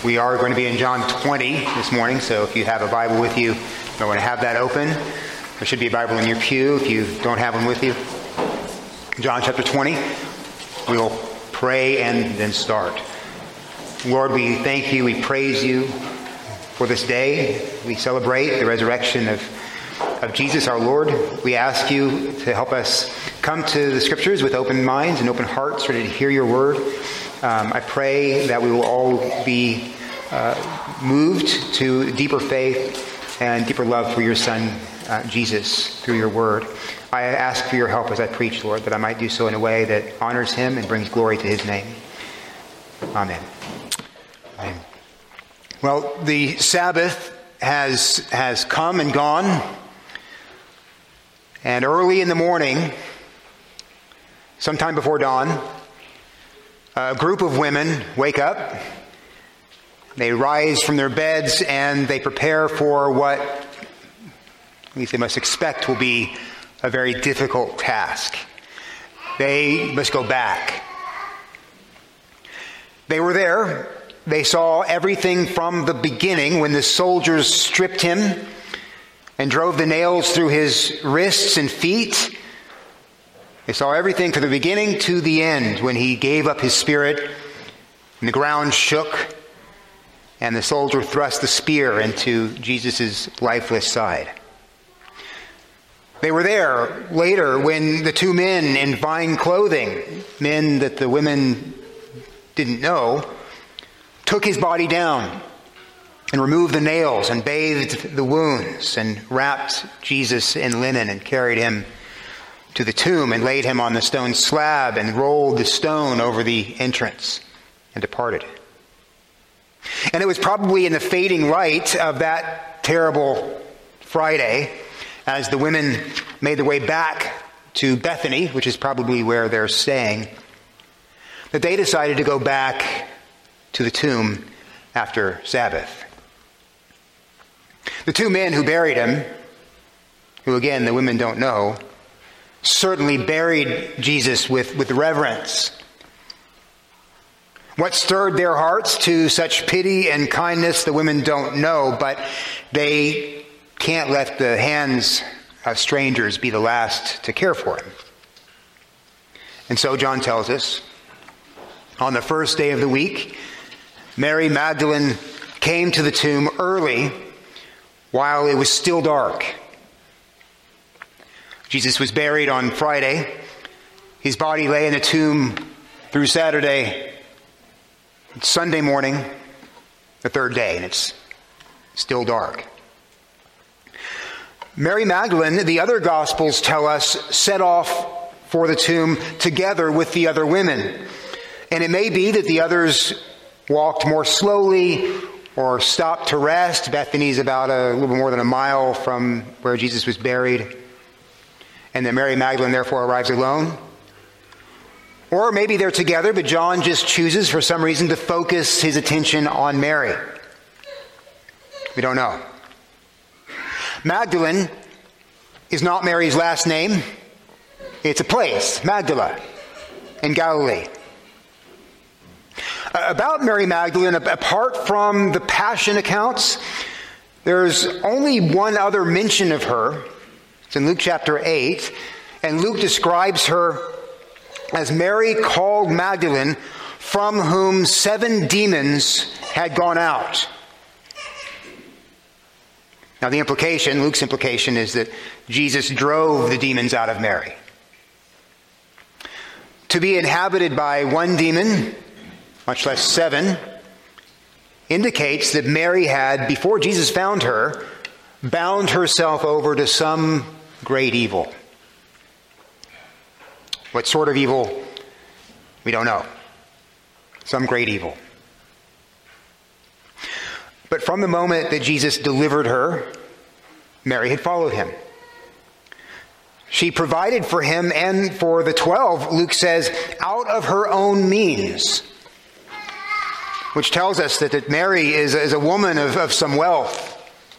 We are going to be in John 20 this morning, so if you have a Bible with you, I want to have that open. There should be a Bible in your pew if you don't have one with you. John chapter 20. We will pray and then start. Lord, we thank you, we praise you for this day. We celebrate the resurrection of Jesus our Lord. We ask you to help us come to the Scriptures with open minds and open hearts, ready to hear your word. I pray that we will all be moved to deeper faith and deeper love for your Son, Jesus, through your word. I ask for your help as I preach, Lord, that I might do so in a way that honors him and brings glory to his name. Amen. Amen. Well, the Sabbath has come and gone, and early in the morning, sometime before dawn, a group of women wake up. They rise from their beds and they prepare for what at least they must expect will be a very difficult task. They must go back. They were there. They saw everything from the beginning when the soldiers stripped him and drove the nails through his wrists and feet. They saw everything from the beginning to the end when he gave up his spirit and the ground shook and the soldier thrust the spear into Jesus' lifeless side. They were there later when the two men in fine clothing, men that the women didn't know, took his body down and removed the nails and bathed the wounds and wrapped Jesus in linen and carried him to the tomb and laid him on the stone slab and rolled the stone over the entrance and departed. And it was probably in the fading light of that terrible Friday, as the women made their way back to Bethany, which is probably where they're staying, that they decided to go back to the tomb after Sabbath. The two men who buried him, who again the women don't know, certainly buried Jesus with reverence. What stirred their hearts to such pity and kindness, the women don't know, but they can't let the hands of strangers be the last to care for him. And so John tells us, on the first day of the week, Mary Magdalene came to the tomb early while it was still dark. Jesus was buried on Friday. His body lay in the tomb through Saturday. It's Sunday morning, the third day, and it's still dark. Mary Magdalene, the other Gospels tell us, set off for the tomb together with the other women. And it may be that the others walked more slowly or stopped to rest. Bethany's about a little more than a mile from where Jesus was buried. And that Mary Magdalene therefore arrives alone. Or maybe they're together, but John just chooses for some reason to focus his attention on Mary. We don't know. Magdalene is not Mary's last name. It's a place, Magdala, in Galilee. About Mary Magdalene, apart from the Passion accounts, there's only one other mention of her. It's in Luke chapter 8, and Luke describes her as Mary called Magdalene, from whom 7 demons had gone out. Now Luke's implication is that Jesus drove the demons out of Mary. To be inhabited by one demon, much less 7, indicates that Mary had, before Jesus found her, bound herself over to some great evil. What sort of evil? We don't know. Some great evil. But from the moment that Jesus delivered her, Mary had followed him. She provided for him and for the 12, Luke says, out of her own means. Which tells us that Mary is a woman of some wealth.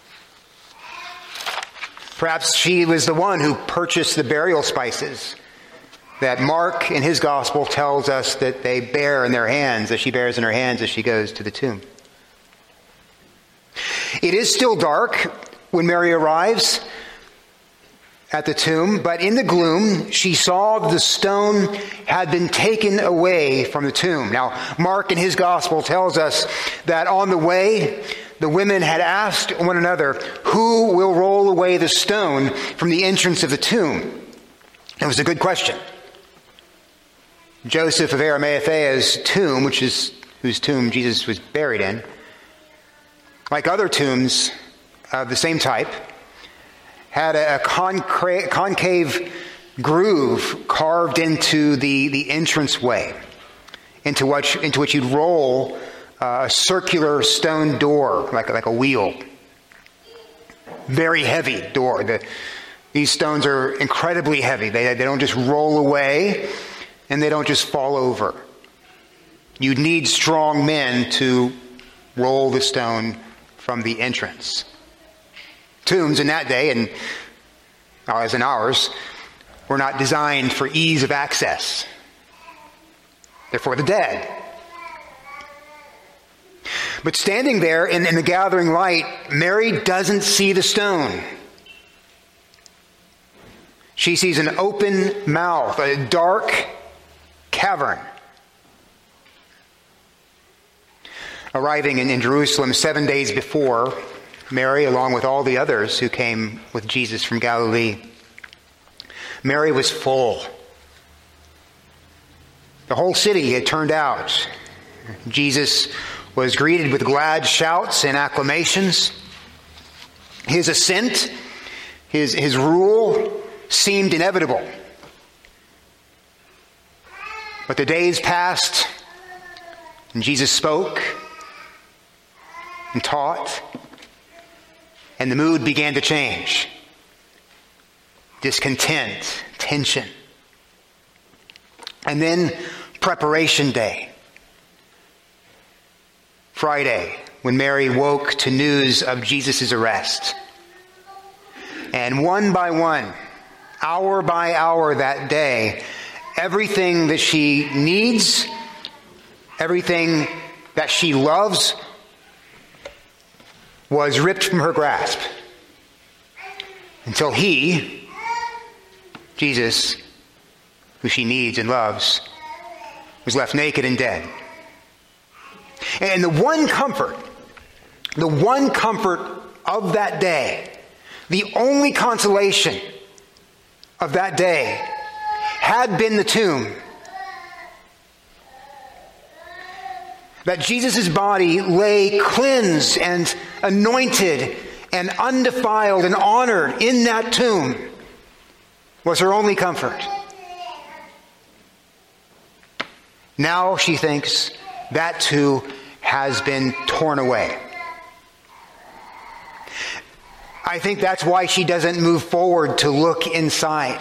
Perhaps she was the one who purchased the burial spices that Mark in his gospel tells us that they bear in their hands, that she bears in her hands as she goes to the tomb. It is still dark when Mary arrives at the tomb, but in the gloom, she saw the stone had been taken away from the tomb. Now, Mark in his gospel tells us that on the way, the women had asked one another, who will roll away the stone from the entrance of the tomb? It was a good question. Joseph of Arimathea's tomb, whose tomb Jesus was buried in, like other tombs of the same type, had a concave groove carved into the entranceway, into which you'd roll a circular stone door, like a wheel. Very heavy door. These stones are incredibly heavy. They don't just roll away, and they don't just fall over. You need strong men to roll the stone from the entrance. Tombs in that day, and as in ours, were not designed for ease of access. They're for the dead. But standing there in the gathering light, Mary doesn't see the stone. She sees an open mouth, a dark cavern. Arriving in Jerusalem 7 days before, Mary, along with all the others who came with Jesus from Galilee, Mary was full. The whole city had turned out. Jesus was greeted with glad shouts and acclamations. His ascent, his rule seemed inevitable. But the days passed, and Jesus spoke and taught, and the mood began to change. Discontent, tension. And then preparation day. Friday, when Mary woke to news of Jesus' arrest. And one by one, hour by hour that day, everything that she needs, everything that she loves, was ripped from her grasp. Until he, Jesus, who she needs and loves, was left naked and dead. And the one comfort of that day, the only consolation of that day, had been the tomb. That Jesus' body lay cleansed and anointed and undefiled and honored in that tomb was her only comfort. Now she thinks that too has been torn away. I think that's why she doesn't move forward to look inside.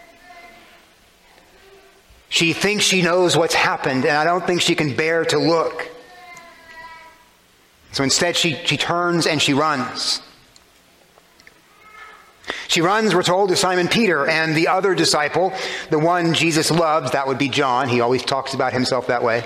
She thinks she knows what's happened, and I don't think she can bear to look. So instead she turns and she runs. She runs, we're told, to Simon Peter and the other disciple, the one Jesus loves, that would be John. He always talks about himself that way.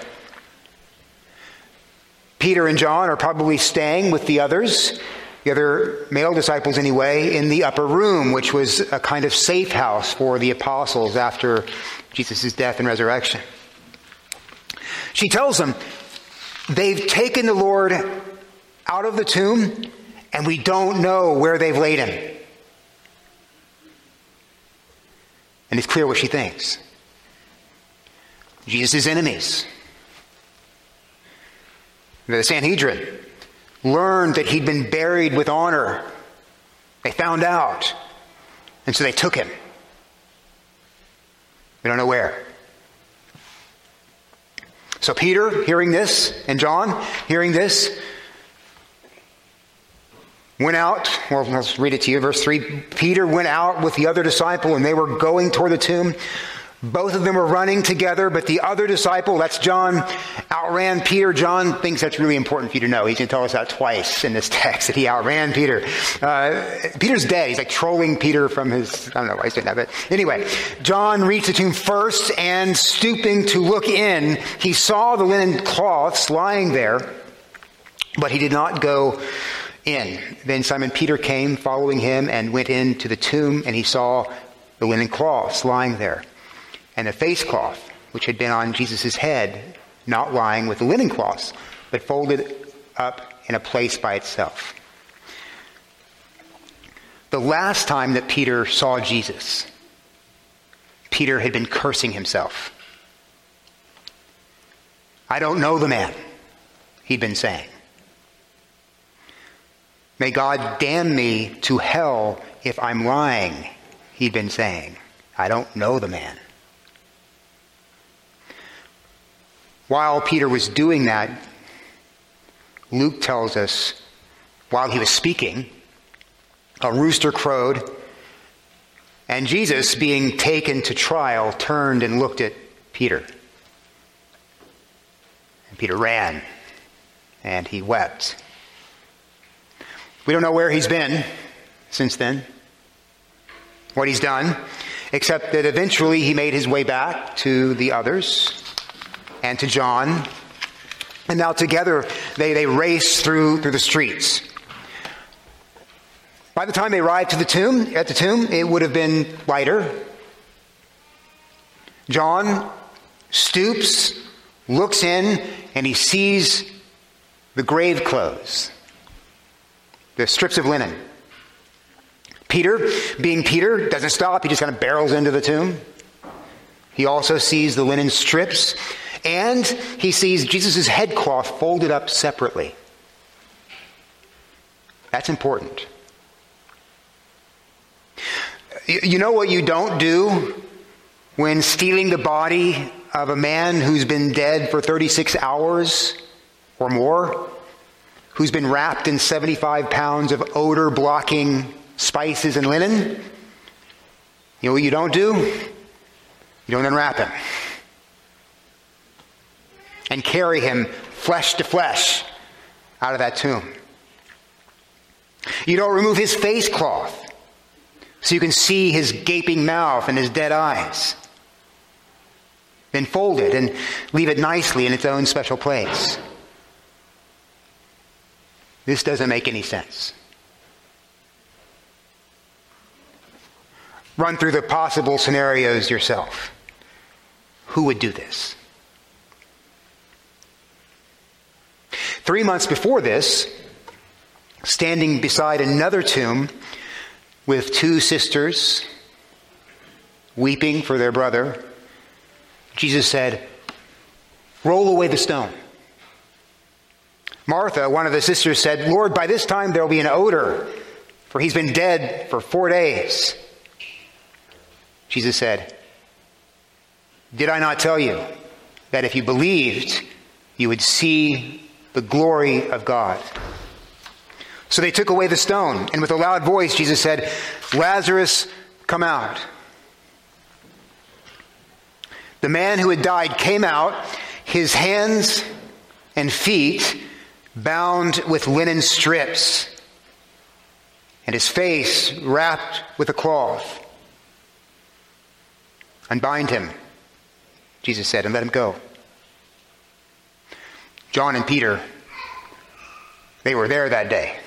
Peter and John are probably staying with the others, the other male disciples anyway, in the upper room, which was a kind of safe house for the apostles after Jesus' death and resurrection. She tells them, they've taken the Lord out of the tomb, and we don't know where they've laid him. And it's clear what she thinks. Jesus' enemies, the Sanhedrin, learned that he'd been buried with honor. They found out, and so they took him. We don't know where. So Peter, hearing this, and John, hearing this, went out. Well, let's read it to you. Verse 3. Peter went out with the other disciple, and they were going toward the tomb. Both of them were running together, but the other disciple, that's John, outran Peter. John thinks that's really important for you to know. He's going to tell us that twice in this text, that he outran Peter. Peter's dead. He's like trolling Peter from his, I don't know why he's doing that, but anyway. John reached the tomb first, and stooping to look in, he saw the linen cloths lying there, but he did not go in. Then Simon Peter came following him and went into the tomb, and he saw the linen cloths lying there, and the face cloth which had been on Jesus' head, not lying with the linen cloths, but folded up in a place by itself. The last time that Peter saw Jesus, Peter had been cursing himself. I don't know the man, he'd been saying. May God damn me to hell if I'm lying, he'd been saying. I don't know the man. While Peter was doing that, Luke tells us, while he was speaking, a rooster crowed, and Jesus, being taken to trial, turned and looked at Peter. And Peter ran, and he wept. We don't know where he's been since then, what he's done, except that eventually he made his way back to the others and to John. And now together they race through the streets. By the time they arrived at the tomb, it would have been lighter. John stoops, looks in, and he sees the grave clothes, the strips of linen. Peter, being Peter, doesn't stop. He just kind of barrels into the tomb. He also sees the linen strips, and he sees Jesus' headcloth folded up separately. That's important. You know what you don't do when stealing the body of a man who's been dead for 36 hours or more, who's been wrapped in 75 pounds of odor-blocking spices and linen? You know what you don't do? You don't unwrap him and carry him flesh to flesh out of that tomb. You don't remove his face cloth so you can see his gaping mouth and his dead eyes. Then fold it and leave it nicely in its own special place. This doesn't make any sense. Run through the possible scenarios yourself. Who would do this? 3 months before this, standing beside another tomb with two sisters weeping for their brother, Jesus said, "Roll away the stone." Martha, one of the sisters, said, "Lord, by this time there will be an odor, for he's been dead for 4 days." Jesus said, "Did I not tell you that if you believed, you would see the glory of God?" So they took away the stone, and with a loud voice, Jesus said, "Lazarus, come out." The man who had died came out, his hands and feet bound with linen strips, and his face wrapped with a cloth. "Unbind him," Jesus said, "and let him go." John and Peter, they were there that day.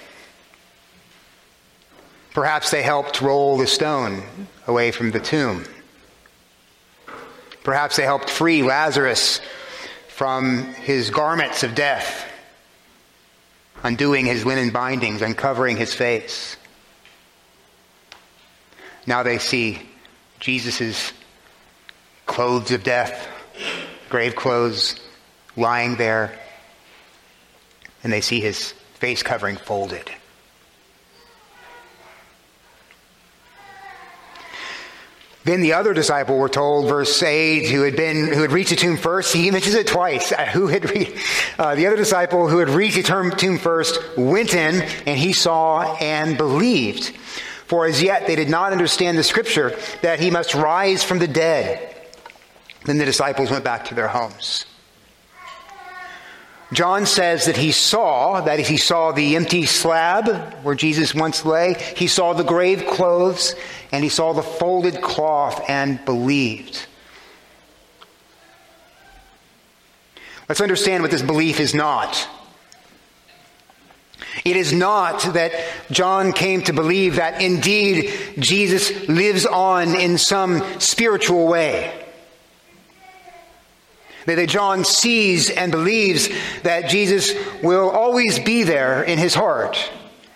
Perhaps they helped roll the stone away from the tomb. Perhaps they helped free Lazarus from his garments of death, undoing his linen bindings, uncovering his face. Now they see Jesus' clothes of death, grave clothes, lying there, and they see his face covering folded. Then the other disciple, we're told, verse 8, who had reached the tomb first, he mentions it twice. The other disciple who had reached the tomb first went in, and he saw and believed. For as yet they did not understand the scripture that he must rise from the dead. Then the disciples went back to their homes. John says that he saw the empty slab where Jesus once lay, he saw the grave clothes, and he saw the folded cloth and believed. Let's understand what this belief is not. It is not that John came to believe that indeed Jesus lives on in some spiritual way. That John sees and believes that Jesus will always be there in his heart.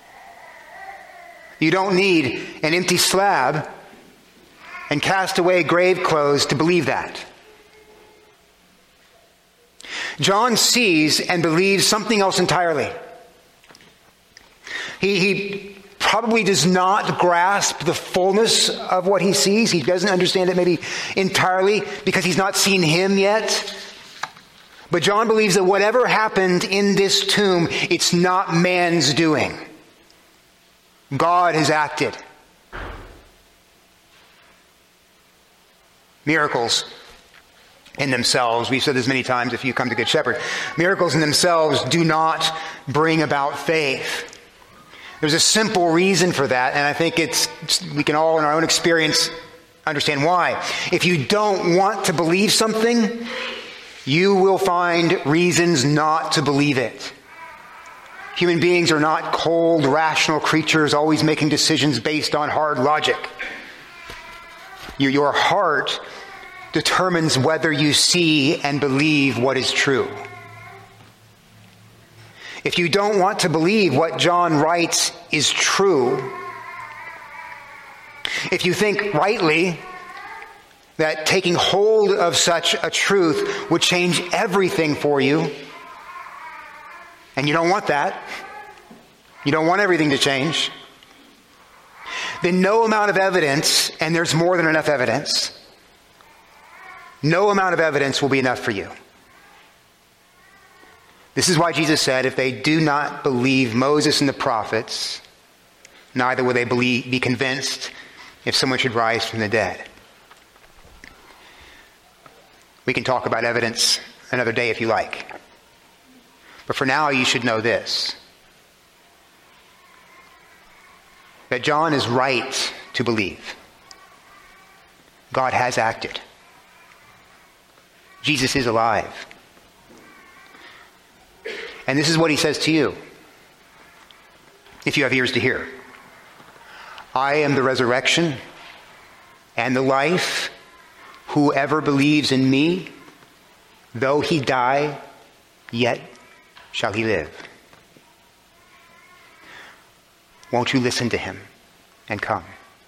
You don't need an empty slab and cast away grave clothes to believe that. John sees and believes something else entirely. He probably does not grasp the fullness of what he sees. He doesn't understand it maybe entirely because he's not seen him yet. But John believes that whatever happened in this tomb, it's not man's doing. God has acted. Miracles in themselves, we've said this many times if you come to Good Shepherd, miracles in themselves do not bring about faith. There's a simple reason for that, and I think we can all in our own experience understand why. If you don't want to believe something, you will find reasons not to believe it. Human beings are not cold, rational creatures always making decisions based on hard logic. Your heart determines whether you see and believe what is true. If you don't want to believe what John writes is true, if you think rightly that taking hold of such a truth would change everything for you, and you don't want that, you don't want everything to change, then no amount of evidence, and there's more than enough evidence, no amount of evidence will be enough for you. This is why Jesus said, if they do not believe Moses and the prophets, neither will they be convinced if someone should rise from the dead. We can talk about evidence another day if you like. But for now, you should know this. That John is right to believe. God has acted. Jesus is alive. And this is what he says to you, if you have ears to hear. I am the resurrection and the life. Whoever believes in me, though he die, yet shall he live. Won't you listen to him and come?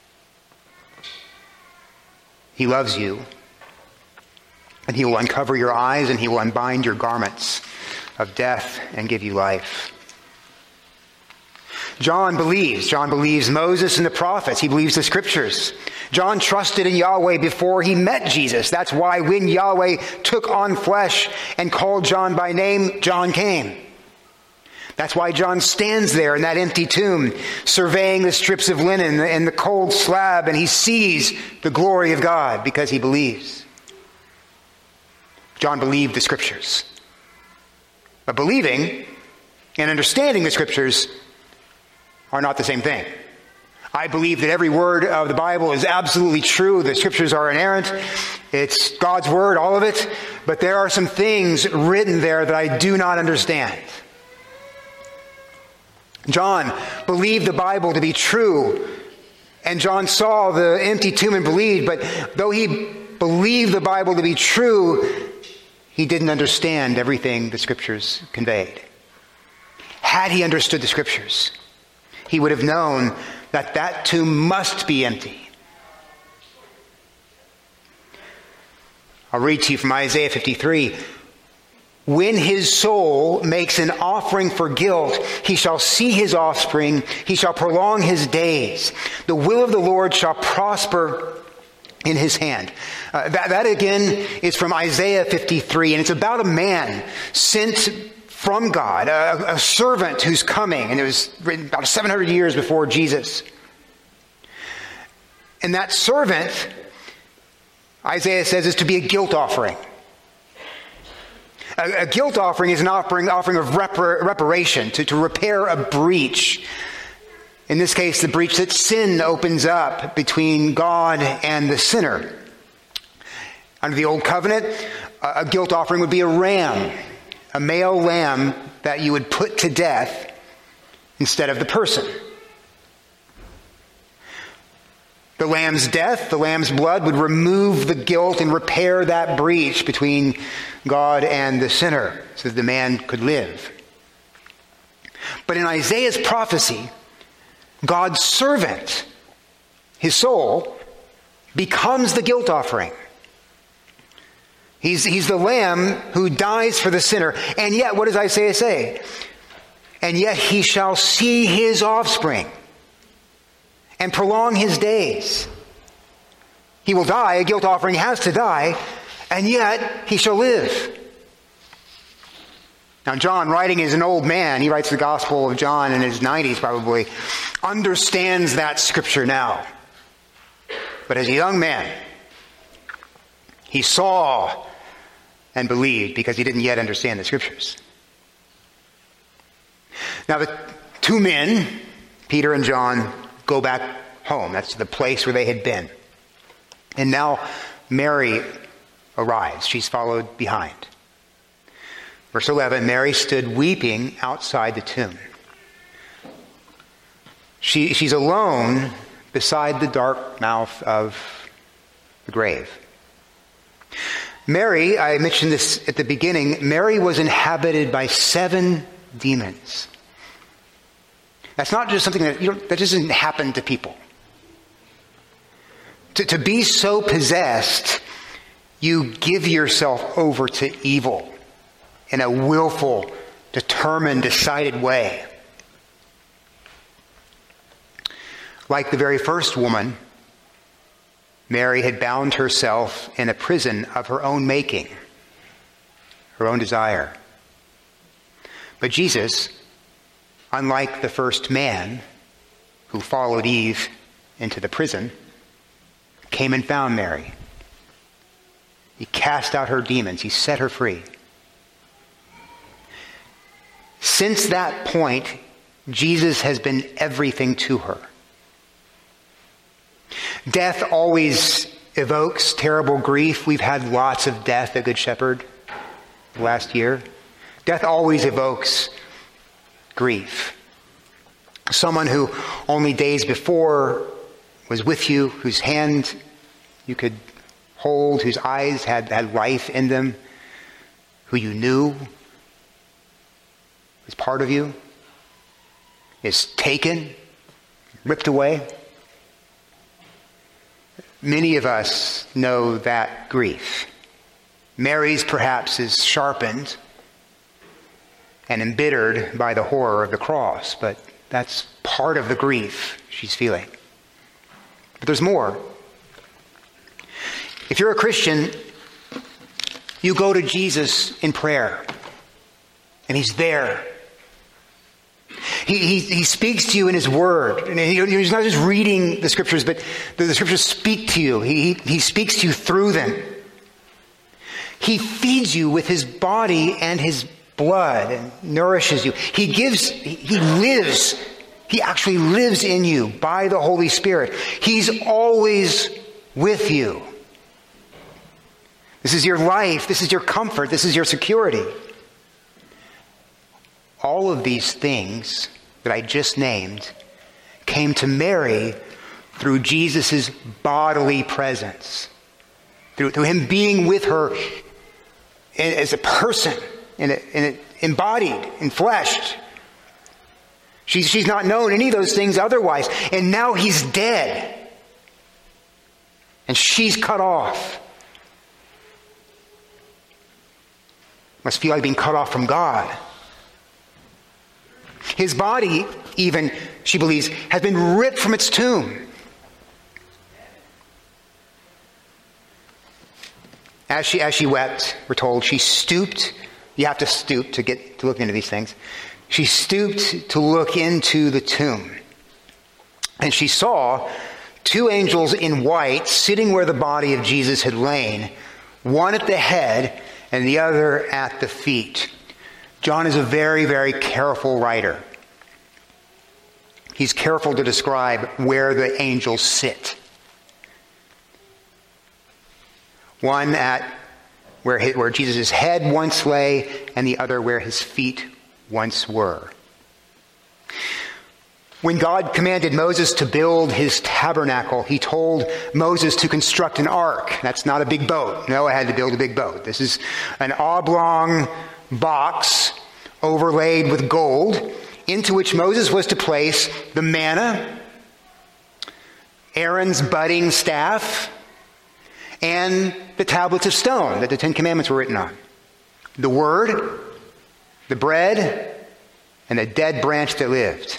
He loves you, and he will uncover your eyes and he will unbind your garments of death and give you life. John believes Moses and the prophets. He believes the scriptures. John trusted in Yahweh before he met Jesus. That's why when Yahweh took on flesh and called John by name, John came. That's why John stands there in that empty tomb, surveying the strips of linen and the cold slab, and he sees the glory of God because he believes. John believed the scriptures. But believing and understanding the scriptures are not the same thing. I believe that every word of the Bible is absolutely true. The scriptures are inerrant. It's God's word, all of it. But there are some things written there that I do not understand. John believed the Bible to be true. And John saw the empty tomb and believed. But though he believed the Bible to be true, he didn't understand everything the scriptures conveyed. Had he understood the scriptures, he would have known that that tomb must be empty. I'll read to you from Isaiah 53. When his soul makes an offering for guilt, he shall see his offspring, he shall prolong his days. The will of the Lord shall prosper in his hand. That again is from Isaiah 53, and it's about a man sent from God, a servant who's coming, and it was written about 700 years before Jesus. And that servant, Isaiah says, is to be a guilt offering. A guilt offering is an offering of reparation, to repair a breach. In this case, the breach that sin opens up between God and the sinner. Under the Old Covenant, a guilt offering would be a ram, a male lamb that you would put to death instead of the person. The lamb's death, the lamb's blood would remove the guilt and repair that breach between God and the sinner so that the man could live. But in Isaiah's prophecy, God's servant, his soul, becomes the guilt offering. He's the lamb who dies for the sinner. And yet, what does Isaiah say? And yet he shall see his offspring and prolong his days. He will die, a guilt offering has to die, and yet he shall live. Now John, writing as an old man, he writes the Gospel of John in his 90s probably, understands that scripture now. But as a young man, he saw and believed because he didn't yet understand the scriptures. Now the two men, Peter and John, go back home. That's the place where they had been. And now Mary arrives. She's followed behind. Verse 11, Mary stood weeping outside the tomb. She's alone beside the dark mouth of the grave. Mary, I mentioned this at the beginning, Mary was inhabited by 7 demons. That's not just something that doesn't happen to people. To be so possessed, you give yourself over to evil in a willful, determined, decided way. Like the very first woman, Mary had bound herself in a prison of her own making, her own desire. But Jesus, unlike the first man who followed Eve into the prison, came and found Mary. He cast out her demons. He set her free. Since that point, Jesus has been everything to her. Death always evokes terrible grief. We've had lots of death at Good Shepherd last year. Death always evokes grief. Someone who only days before was with you, whose hand you could hold, whose eyes had life in them, who you knew was part of you, is taken, ripped away. Many of us know that grief. Mary's perhaps is sharpened and embittered by the horror of the cross, but that's part of the grief she's feeling. But there's more. If you're a Christian, you go to Jesus in prayer, and he's there. He speaks to you in his word. And he's not just reading the scriptures, but the scriptures speak to you. He speaks to you through them. He feeds you with his body and his blood and nourishes you. He lives. He actually lives in you by the Holy Spirit. He's always with you. This is your life. This is your comfort. This is your security. All of these things that I just named came to Mary through Jesus' bodily presence, through him being with her as a person, embodied, enfleshed. She's not known any of those things otherwise, and now he's dead, and she's cut off. Must feel like being cut off from God. His body, even, she believes, has been ripped from its tomb. As she wept, we're told, she stooped. You have to stoop to look into these things. She stooped to look into the tomb. And she saw 2 angels in white sitting where the body of Jesus had lain, one at the head and the other at the feet. John is a very, very careful writer. He's careful to describe where the angels sit. One at where Jesus' head once lay, and the other where his feet once were. When God commanded Moses to build his tabernacle, he told Moses to construct an ark. That's not a big boat. Noah had to build a big boat. This is an oblong box overlaid with gold, into which Moses was to place the manna, Aaron's budding staff, and the tablets of stone that the Ten Commandments were written on. The Word, the bread, and the dead branch that lived.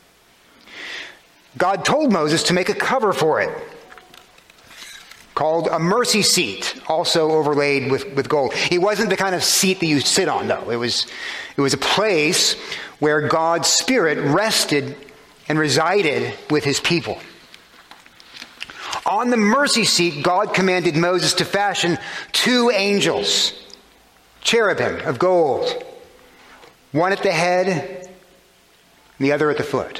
God told Moses to make a cover for it, called a mercy seat, also overlaid with gold. It wasn't the kind of seat that you sit on, though. It was a place where God's Spirit rested and resided with his people. On the mercy seat, God commanded Moses to fashion 2 angels, cherubim of gold, one at the head and the other at the foot.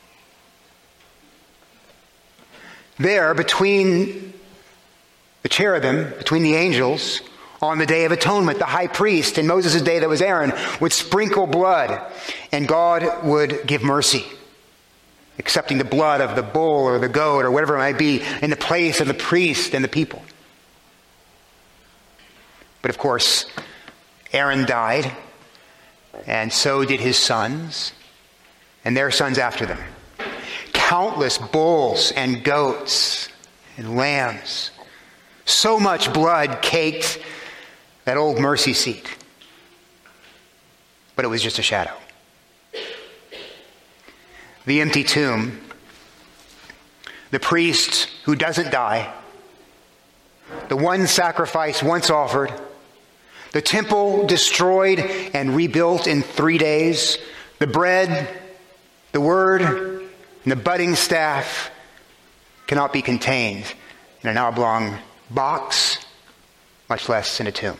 There, between the cherubim, between the angels, on the Day of Atonement, the high priest, in Moses' day that was Aaron, would sprinkle blood, and God would give mercy, accepting the blood of the bull or the goat or whatever it might be in the place of the priest and the people. But of course, Aaron died, and so did his sons, and their sons after them. Countless bulls and goats and lambs. So much blood caked that old mercy seat. But it was just a shadow. The empty tomb, the priest who doesn't die, the one sacrifice once offered, the temple destroyed and rebuilt in 3 days, the bread, the Word, and the budding staff cannot be contained in an oblong box, much less in a tomb.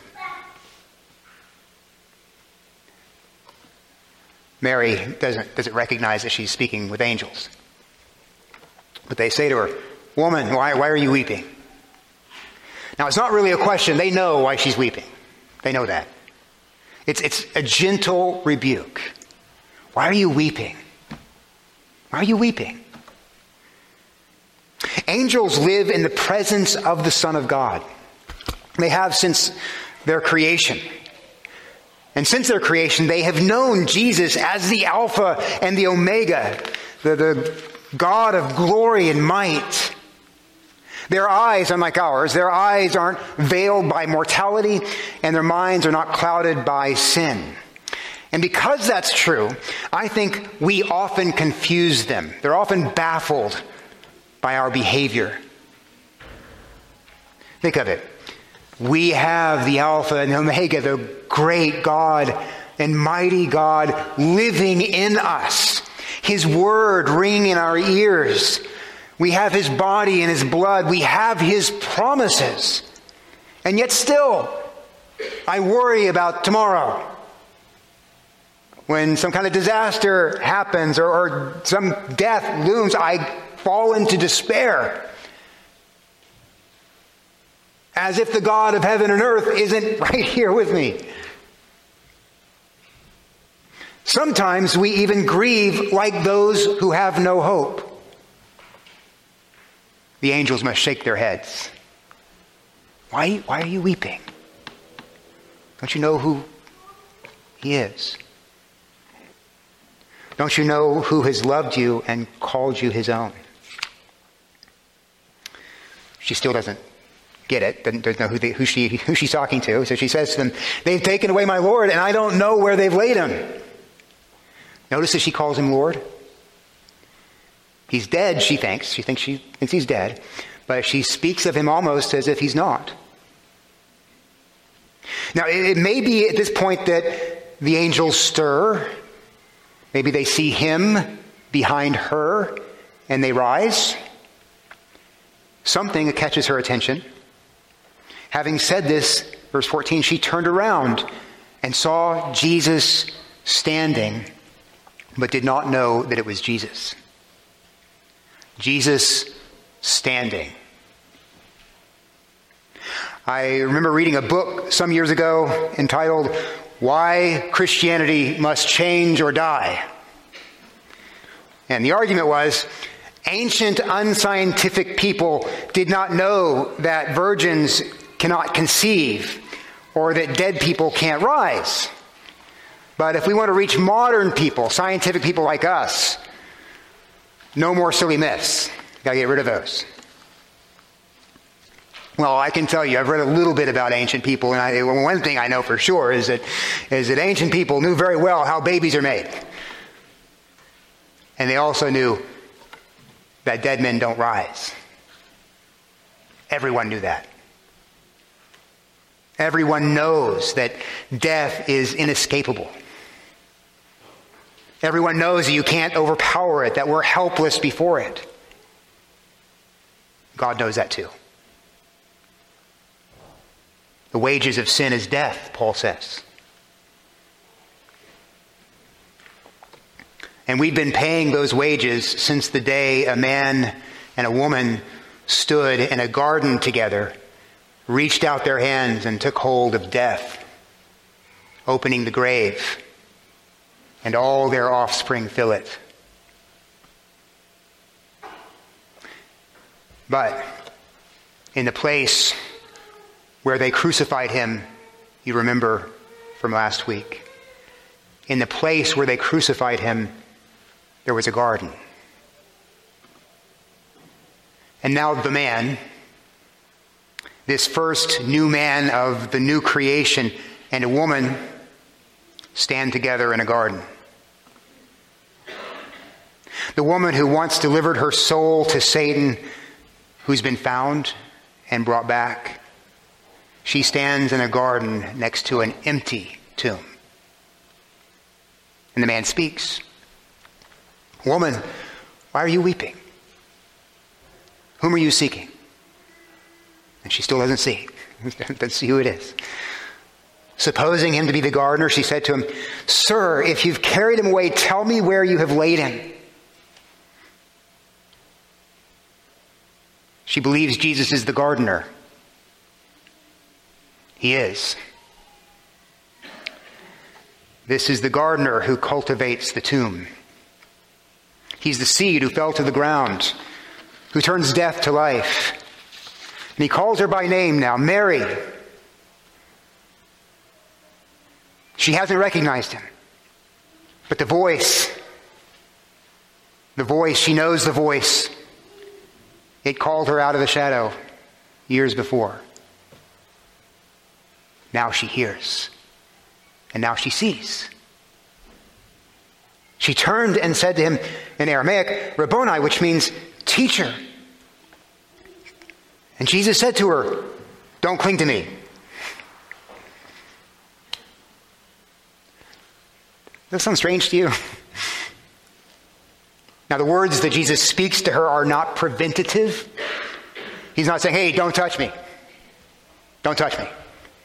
Mary doesn't recognize that she's speaking with angels. But they say to her, "Woman, why are you weeping?" Now, it's not really a question. They know why she's weeping. They know that. It's a gentle rebuke. Why are you weeping? Why are you weeping? Angels live in the presence of the Son of God. They have since their creation. And since their creation, they have known Jesus as the Alpha and the Omega, the God of glory and might. Their eyes, unlike ours, their eyes aren't veiled by mortality, and their minds are not clouded by sin. And because that's true, I think we often confuse them. They're often baffled by our behavior. Think of it. We have the Alpha and the Omega, the great God and mighty God living in us. His Word ringing in our ears. We have His body and His blood. We have His promises. And yet still, I worry about tomorrow. When some kind of disaster happens or some death looms, I fall into despair. As if the God of heaven and earth isn't right here with me. Sometimes we even grieve like those who have no hope. The angels must shake their heads. Why are you weeping? Don't you know who He is? Don't you know who has loved you and called you His own? She still doesn't get it, doesn't know who she's talking to. So she says to them, "They've taken away my Lord, and I don't know where they've laid Him." Notice that she calls Him Lord. He's dead, she thinks. She thinks He's dead. But she speaks of Him almost as if He's not. Now, it may be at this point that the angels stir. Maybe they see Him behind her and they rise. Something catches her attention. Having said this, verse 14, she turned around and saw Jesus standing, but did not know that it was Jesus. Jesus standing. I remember reading a book some years ago entitled "Why Christianity Must Change or Die." And the argument was, ancient unscientific people did not know that virgins cannot conceive or that dead people can't rise. But if we want to reach modern people, scientific people like us, no more silly myths. Got to get rid of those. Well, I can tell you, I've read a little bit about ancient people, and one thing I know for sure is that ancient people knew very well how babies are made. And they also knew that dead men don't rise. Everyone knew that. Everyone knows that death is inescapable. Everyone knows that you can't overpower it, that we're helpless before it. God knows that too. The wages of sin is death, Paul says. And we've been paying those wages since the day a man and a woman stood in a garden together, reached out their hands and took hold of death, opening the grave, and all their offspring fill it. But in the place where they crucified him, you remember from last week, in the place where they crucified him, there was a garden. And now the man, this first new man of the new creation, and a woman stand together in a garden. The woman who once delivered her soul to Satan, who's been found and brought back, she stands in a garden next to an empty tomb. And the man speaks. Woman, why are you weeping? Whom are you seeking? And she still doesn't see. Doesn't see who it is. Supposing him to be the gardener, she said to him, Sir, if you've carried him away, tell me where you have laid him. She believes Jesus is the gardener. He is. This is the gardener who cultivates the tomb. He's the seed who fell to the ground, who turns death to life. And he calls her by name now, Mary. She hasn't recognized him. But the voice, she knows the voice. It called her out of the shadow years before. Now she hears. And now she sees. She turned and said to him in Aramaic, Rabboni, which means teacher. And Jesus said to her, don't cling to me. Does that sound strange to you? Now, the words that Jesus speaks to her are not preventative. He's not saying, hey, don't touch me. Don't touch me.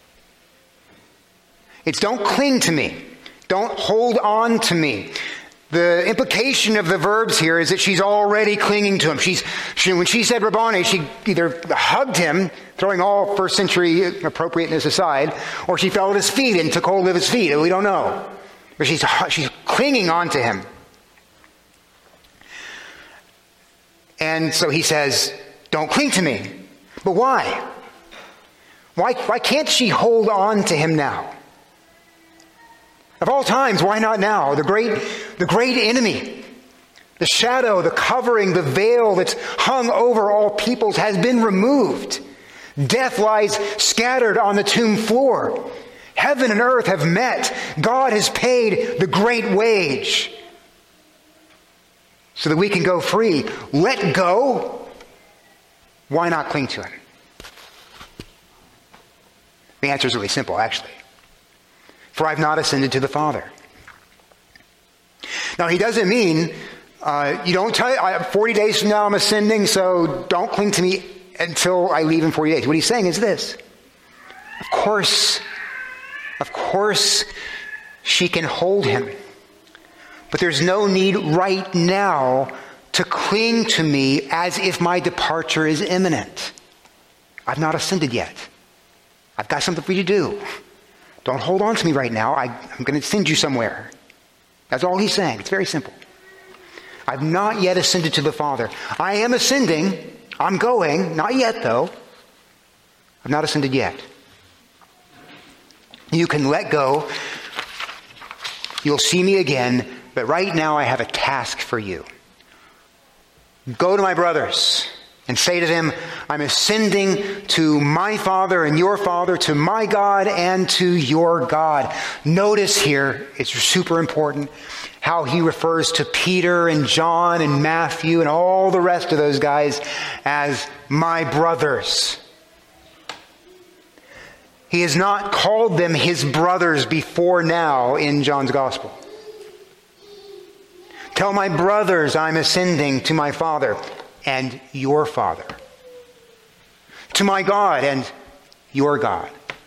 It's don't cling to me. Don't hold on to me. The implication of the verbs here is that she's already clinging to him. When she said Rabboni, she either hugged him, throwing all first century appropriateness aside, or she fell at his feet and took hold of his feet. We don't know. But she's clinging on to him. And so he says, don't cling to me. But why? Why can't she hold on to him now? Of all times, why not now? The great enemy, the shadow, the covering, the veil that's hung over all peoples has been removed. Death lies scattered on the tomb floor. Heaven and earth have met. God has paid the great wage so that we can go free. Let go. Why not cling to him? The answer is really simple, actually. For I've not ascended to the Father. Now, he doesn't mean, you don't tell, 40 days from now I'm ascending, so don't cling to me until I leave in 40 days. What he's saying is this. Of course, she can hold him. But there's no need right now to cling to me as if my departure is imminent. I've not ascended yet. I've got something for you to do. Don't hold on to me right now. I'm going to send you somewhere. That's all he's saying. It's very simple. I've not yet ascended to the Father. I am ascending. I'm going. Not yet, though. I've not ascended yet. You can let go. You'll see me again. But right now I have a task for you. Go to my brothers and say to them, I'm ascending to my Father and your Father, to my God and to your God. Notice here, it's super important, how he refers to Peter and John and Matthew and all the rest of those guys as my brothers. He has not called them his brothers before now in John's Gospel. Tell my brothers I'm ascending to my Father and your Father, to my God and your God.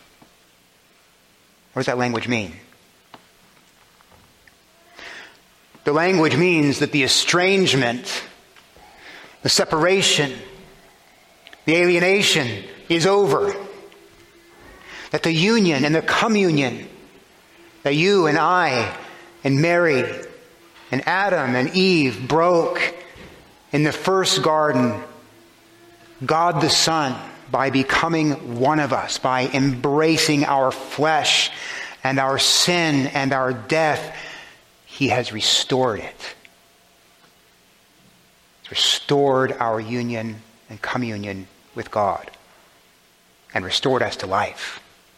What does that language mean? The language means that the estrangement, the separation, the alienation is over. That the union and the communion that you and I and Mary and Adam and Eve broke in the first garden, God the Son, by becoming one of us, by embracing our flesh and our sin and our death, he has restored it. He's restored our union and communion with God and restored us to life.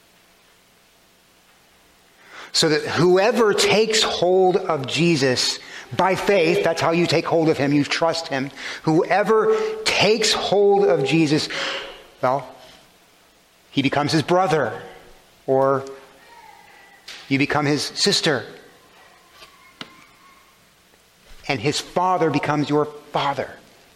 So that whoever takes hold of Jesus by faith, that's how you take hold of him, you trust him. Whoever takes hold of Jesus, well, he becomes his brother, or you become his sister. And his Father becomes your Father.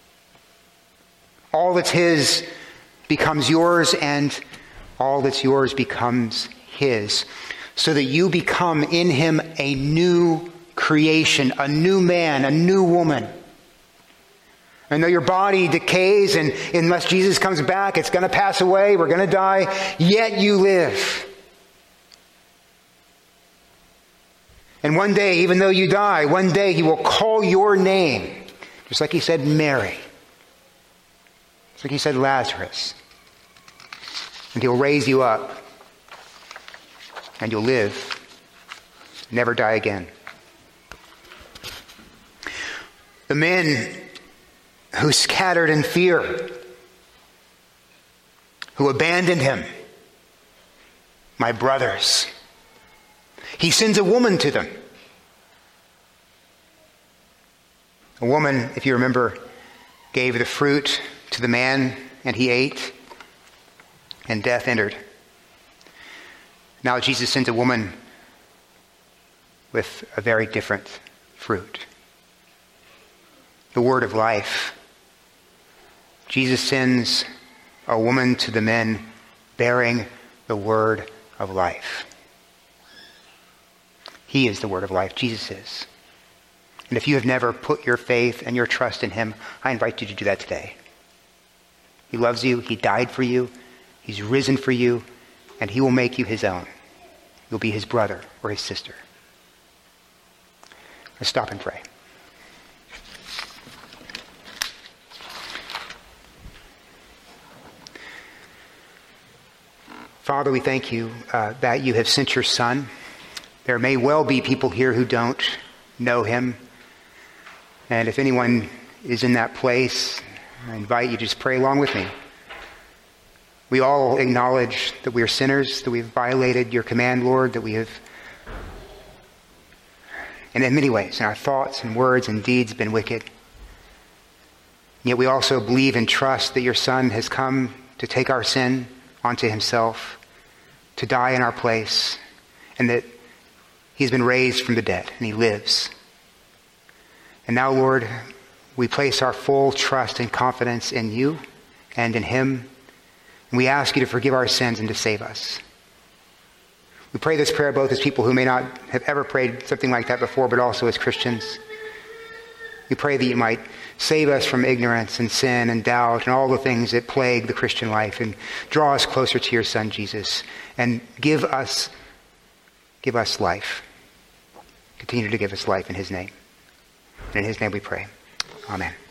All that's his becomes yours, and all that's yours becomes his. So that you become in him a new creation, a new man, a new woman. And though your body decays, and unless Jesus comes back, it's going to pass away, we're going to die, yet you live. And one day, even though you die, one day he will call your name. Just like he said Mary. Just like he said Lazarus. And he'll raise you up. And you'll live, never die again. The men who scattered in fear, who abandoned him, my brothers. He sends a woman to them. A woman, if you remember, gave the fruit to the man, and he ate, and death entered. Now Jesus sends a woman with a very different fruit. The word of life. Jesus sends a woman to the men bearing the word of life. He is the word of life. Jesus is. And if you have never put your faith and your trust in him, I invite you to do that today. He loves you. He died for you. He's risen for you. And he will make you his own. You'll be his brother or his sister. Let's stop and pray. Father, we thank you that you have sent your Son. There may well be people here who don't know him. And if anyone is in that place, I invite you to just pray along with me. We all acknowledge that we are sinners, that we have violated your command, Lord, that we have, and in many ways, in our thoughts and words and deeds, been wicked. Yet we also believe and trust that your Son has come to take our sin onto himself, to die in our place, and that he's been raised from the dead, and he lives. And now, Lord, we place our full trust and confidence in you and in him. And we ask you to forgive our sins and to save us. We pray this prayer both as people who may not have ever prayed something like that before, but also as Christians. We pray that you might save us from ignorance and sin and doubt and all the things that plague the Christian life, and draw us closer to your Son, Jesus, and give us life. Continue to give us life in his name. And in his name we pray. Amen.